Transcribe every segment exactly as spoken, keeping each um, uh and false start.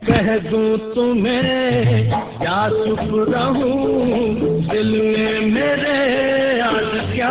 कह दूं तुम्हें क्या चुप रहूं, दिल में मेरे आज क्या।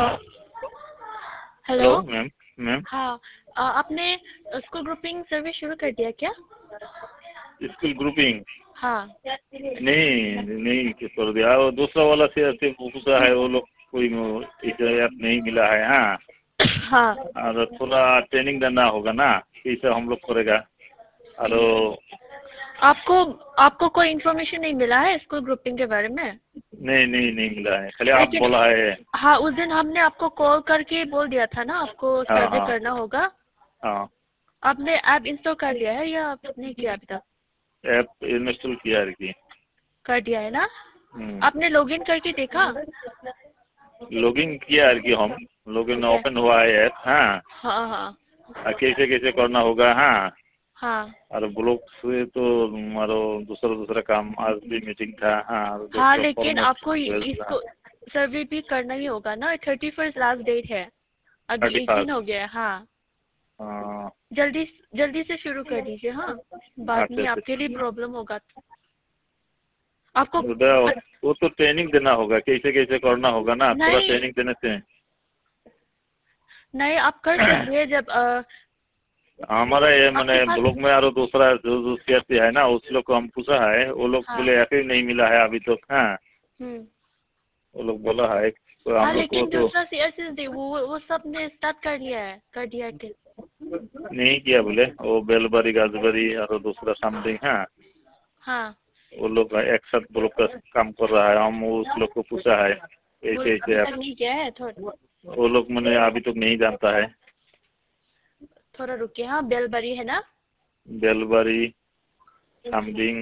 Hello ma'am. मैम हाँ, आ, आपने स्कूल ग्रुपिंग सर्विस शुरू कर दिया क्या? स्कूल ग्रुपिंग हाँ नहीं नहीं कर दिया। वो दूसरा वाला से पूछा है, वो लोग कोई ऐप नहीं मिला है। हाँ हाँ और थोड़ा ट्रेनिंग देना होगा ना, कैसे हम लोग करेगा। और आपको आपको कोई इन्फॉर्मेशन नहीं मिला है स्कूल ग्रुपिंग के बारे में? नहीं नहीं नहीं मिला है, खाली आप लेकिन बोला है। हाँ, उस दिन हमने आपको कॉल करके बोल दिया था ना, आपको हाँ सर्वे हाँ करना होगा। हाँ। आपने ऐप इंस्टॉल कर लिया है या नहीं किया अभी तक? ऐप इंस्टॉल किया है कि कर दिया है ना? आपने लॉगिन करके देखा? लॉगिन किया है कि हम लॉगिन Okay. ओपन हुआ है ऐप। हाँ हाँ हाँ और कैसे कैसे करना होगा। हाँ हाँ और ब्लॉक से तो हमारो दूसरा दूसरा काम, आज भी मीटिंग था। हाँ हाँ, दूसरा लेकिन फॉर्मेट आपको इसको सर्वे भी करना ही होगा ना। थर्टी फर्स्ट लास्ट डेट है, अभी थर्टी एटीन हो फर्स्ट। गया है। हाँ, हाँ जल्दी जल्दी से शुरू कर दीजिए। हाँ, बाद अच्छा में अच्छा। आपके लिए प्रॉब्लम होगा। आपको वो वो तो ट्रेनिंग देना होगा, कैसे कैसे करना होगा ना, थोड़ा नहीं ट्रेनिंग देने से। नहीं, आप कर सकते हैं जब अ, हमारा ये मैंने आपके पास। ब्लॉक में और दूसरा जो जो सीआरपी है ना, उस लोग को हम पूछा है, वो लोग हाँ बोले ऐसे ही नहीं मिला है अभी तक। हाँ हम्म वो लोग बोला है तो हाँ, हम लोग को लेकिन तो दूसरा सी एस एस डी वो वो सब ने स्टार्ट कर लिया है, कर दिया है। नहीं किया बोले। वो बेलबरी गाजबरी और दूसरा समथिंग। हाँ हाँ, वो लोग एक साथ वो लोग का काम कर रहा है। हम उस लोग को पूछा है वो ऐसे अभी ऐसे तक आप, नहीं किया है। थोड़ा वो लोग मैंने अभी तक नहीं जानता है। थोड़ा रुकिए। हाँ, बेलबरी है ना? बेलबरी समथिंग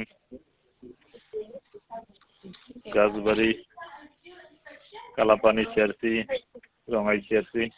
गाजबरी कालापानी सीआरसी रंगाई सीआरसी।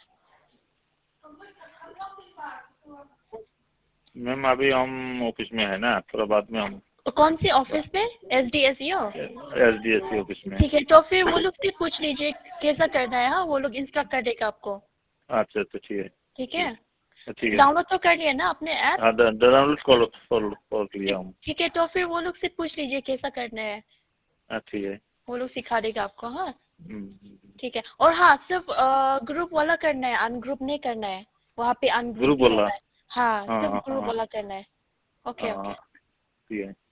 मैम अभी हम ऑफिस में है ना, थोड़ा बाद में हम कौन सी ऑफिस में? S D S E O? S D S C office में। ठीक है, तो फिर वो लोग से पूछ लीजिए कैसा करना है। हाँ, वो लोग इंस्ट्रक्ट कर देगा आपको। अच्छा अच्छा ठीक है। ठीक है, ठीक है। डाउनलोड तो कर लिया ना आपने ऐप? हाँ डाउनलोड कर कर कर लिया हम। ठीक है, तो फिर वो लोग से पूछ लीजिए कैसा करना है, हाँ ठीक है। वो लोग सिखा देगा आपको। हाँ हम्म, ठीक है। और हाँ, सिर्फ ग्रुप वाला करना है, अनग्रुप नहीं करना है। वहाँ पे अनग्रुप ग्रुप ही बोला। होना है। हाँ, हाँ सिर्फ हाँ ग्रुप हाँ वाला करना है। ओके हाँ ओके। ठीक है।